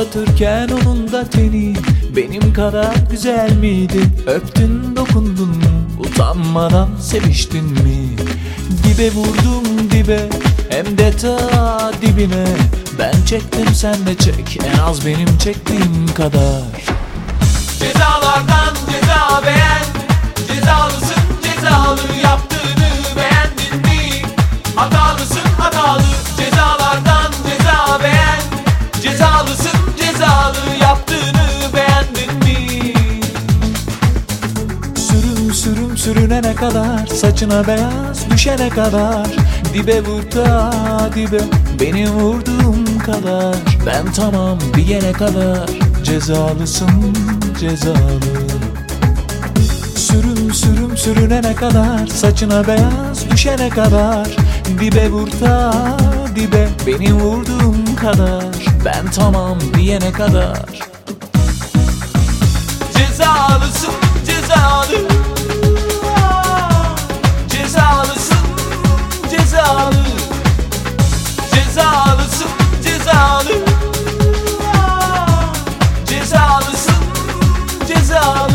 Aldatırken onun da teni benim kadar güzel miydi? Öptün dokundun mu? Utanmadan seviştin mi? Dibe vurdum dibe, hem de ta dibine. Ben çektim sen de çek, en az benim çektiğim kadar. Cezalardan ceza beğen, cezalısın cezalı, yaptığını beğendin mi? Hatalısın hatalı, cezalardan ceza beğen, cezalısın cezalı, yaptığını beğendin mi? Sürüm sürüm sürünene kadar, saçına beyaz düşene kadar. Dibe vur ta dibe, benim vurduğum kadar. Ben tamam diyene kadar, cezalısın cezalı. Sürüm sürüm sürünene kadar, saçına beyaz düşene kadar. Dibe vur ta dibe, benim vurduğum kadar. Ben tamam diyene kadar. Cezalısın cezalı, cezalısın cezalı, cezalısın cezalı, cezalısın cezalı.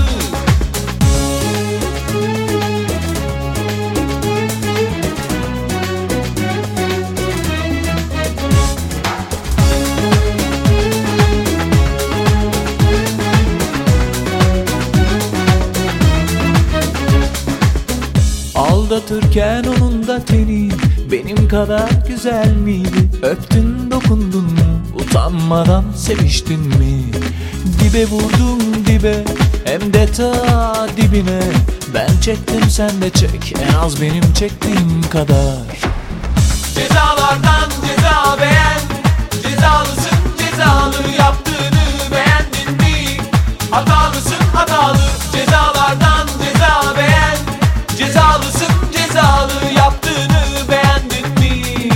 Aldatırken onun da teni benim kadar güzel miydi? Öptün dokundun mu? Utanmadan seviştin mi? Dibe vurdum dibe, hem de ta dibine. Ben çektim sen de çek, en az benim çektiğim kadar. Cezalardan ceza beğen, cezalısın cezalı, yaptığını beğendin mi? Hatalısın hatalı, cezalardan ceza beğen, cezalısın cezalı, yaptığını beğendin mi?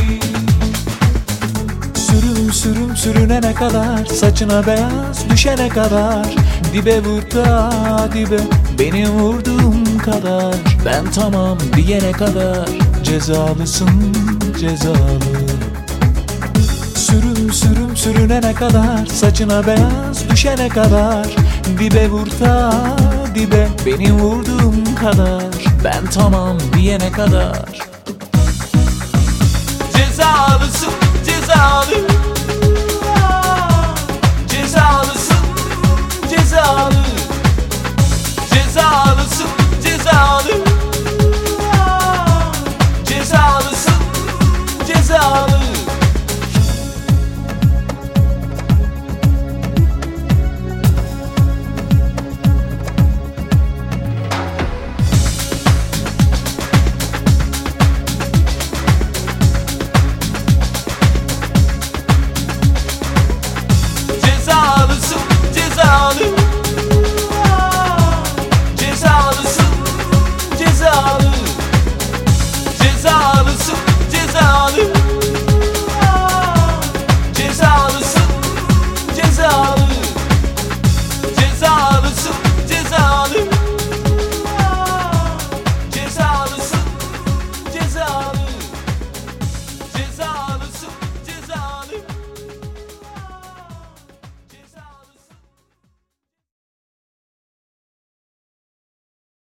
Sürüm sürüm sürünene kadar, saçına beyaz düşene kadar. Dibe vur ta dibe, benim vurduğum kadar. Ben tamam diyene kadar, cezalısın cezalı. Sürüm sürüm sürünene kadar, saçına beyaz düşene kadar. Dibe vur ta dibe, benim vurduğum kadar. Ben tamam diyene kadar. Cezalısın cezalı, cezalısın cezalı, cezalı.